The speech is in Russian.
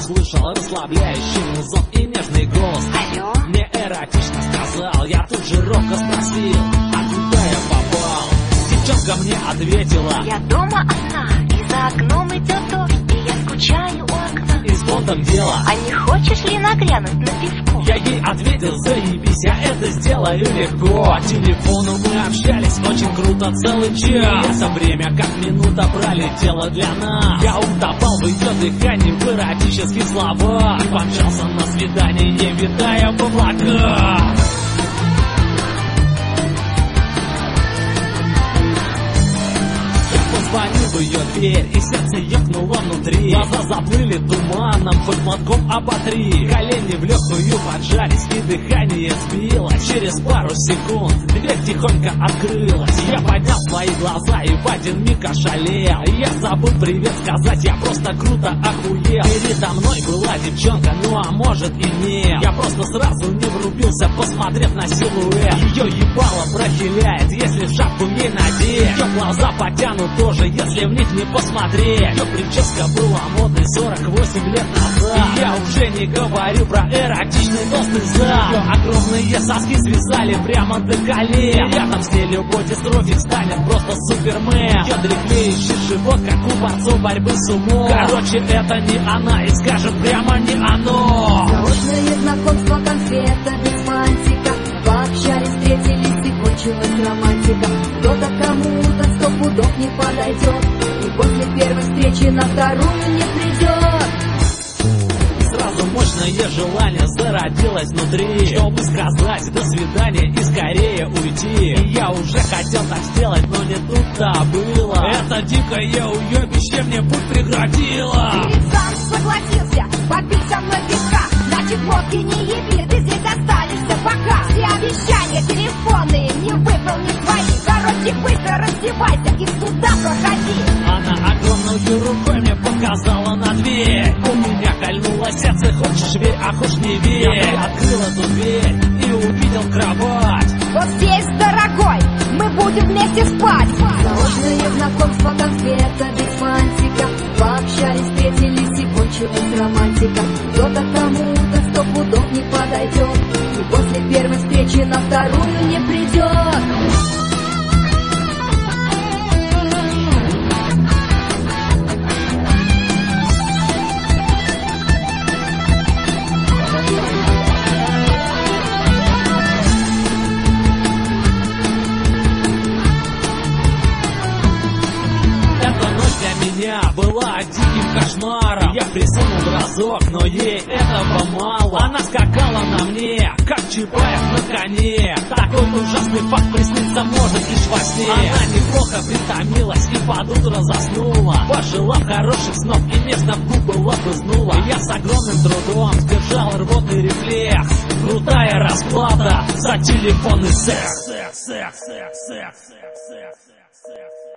услышал расслабляющий музон и нежный голос. Алло? Мне эротично сказал, я тут же робко спросил, а куда я попал? Девчонка мне ответила: я дома одна, и за окном идет дождь, и я скучаю у окна. И с фондом дело. А не хочешь ли нагрянуть на пивко? Я ей ответил: заебись, я это сделаю легко. По телефону мы общались очень круто целый час. Это время как минута пролетела для нас. Я утопал в ее дыхании, в эротических словах, и помчался на свидание, витая в облаках. Позвонил в ее дверь, и сердце ёкнуло внутри. Глаза заплыли туманом, хоть мотком оботри. Колени в легкую поджались, и дыхание сбилось. Через пару секунд дверь тихонько открылась. Я поднял свои глаза и в один миг ошалел. Я забыл привет сказать, я просто круто охуел. Передо мной была девчонка, ну а может и нет. Я просто сразу не врубился, посмотрев на силуэт. Ее ебало прохиляет, если в шапку ей надеть. Ее глаза потянут тоже, если в них не посмотреть. Ее прическа была модной 48 лет назад. И я уже не говорю про эротичный толстый зад. Ее огромные соски свисали прямо до колен. И рядом с ней любой дистрофик станет просто супермен. Ее дряхлеющий живот, как у борцов борьбы с умом. Короче, это не она, и скажем прямо не оно. Заочное знакомство, конфета без фантика. Пообщались, встретились, и кончилась романтика. Кто-то кому-то 100 пудов не подойдет, и после первой встречи на вторую не придет. Сразу мощное желание зародилось внутри, чтобы сказать до свидания и скорее уйти. И я уже хотел так сделать, но не тут-то было. Это дикое уебище мне путь преградило. Ты сам согласился попить со мной пивка. Значит, водки не еби, ты здесь останешься пока. Все обещания телефонные не выполни твои. Короче, быстро раздевайся и сюда проходи. Она огромной рукой мне показала на дверь. У меня кольнуло сердце, хочешь верь, а хочешь не верь. Я открыл эту дверь и увидел кровать. Вот здесь, дорогой, мы будем вместе спать. Заочное знакомство, конфета без фантика. Пообщались, встретились, и кончилась романтика. Кто-то кому-то 100 пудов не подойдет, и после первой встречи на вторую не придет. Была диким кошмаром. Я присунул разок, но ей этого мало. Она скакала на мне, как Чапаев на коне. Такой ужасный факт присниться может лишь во сне. Она неплохо притомилась и под утро заснула, пожелав хороших снов и нежно в губы лапызнула. Я с огромным трудом сдержал рвотный рефлекс. Крутая расплата за телефонный секс.